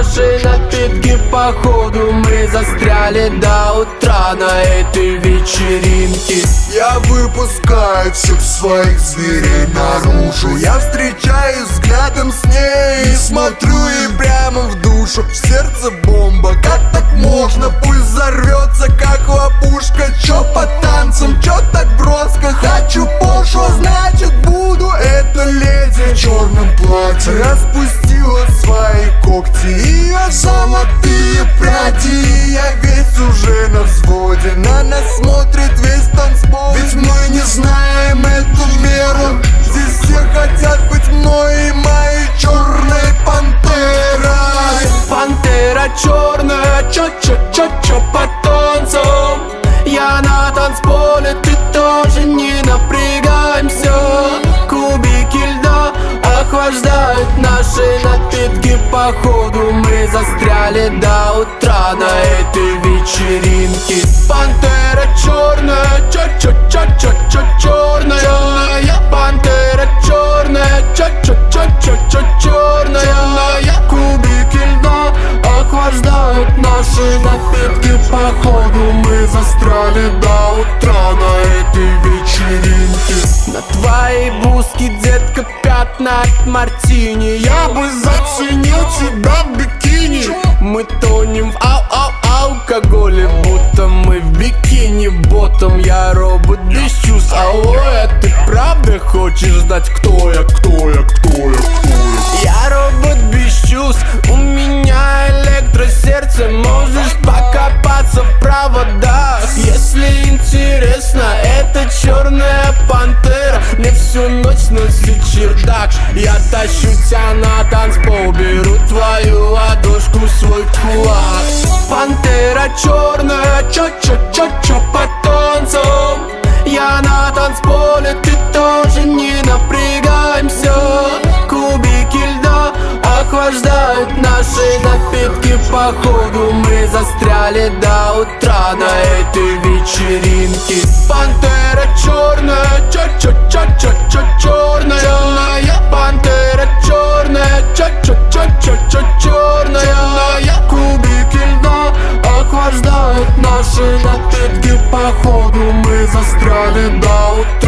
наши напитки, походу мы застряли до утра на этой вечеринке. Я выпускаю всех своих зверей наружу. Я встречаюсь взглядом с ней и смотрю ей прямо в душу. В сердце бомба, как так можно? Пульс взорвется, как лопушка. Чё по танцам, чё так броско? Хочу пошло, значит буду эта леди в черном платье. Распустила свои когти, ее золотые пряди. Я весь уже на взводе, на нас смотрит весь танцпол. Ведь мы не знаем эту меру. Здесь все хотят быть мной и моей черной пантерой. Пантера черная, чё по танцам. Я на танцполе, ты тоже, не напрягаемся. Кубики льда охлаждают наши напитки, походу мы застряли до утра на этой вечеринке. Пантера черная, чё черная. Пантера черная, чё черная. Кубики льда охлаждают наши напитки, походу мы застряли до утра на этой вечеринке. На твоей блузке, детка, пятна от мартини. Я бы заценил тебя в бикини. Мы тонем в алкоголе, будто мы в бикини ботом. Я робот без чувств, алло, а ты правда хочешь знать, кто я? Я робот без чувств, у меня электросердце. Можешь покопаться в проводах, если интересно. Это черная пантера, мне всю ночь носит чердак. Я тащу тебя на танцпол, беру твою ладошку в свой кулак. Пантера черная, чё по танцам. Я на танцполе, ты тоже, не напрягаемся. Кубики льда охлаждают наши напитки, походу мы застряли до утра на этой вечеринке. Пантера черная, чё черная. Пантера черная, чё черная. Кубики льда охлаждают наши напитки, походу мы застряли до утра.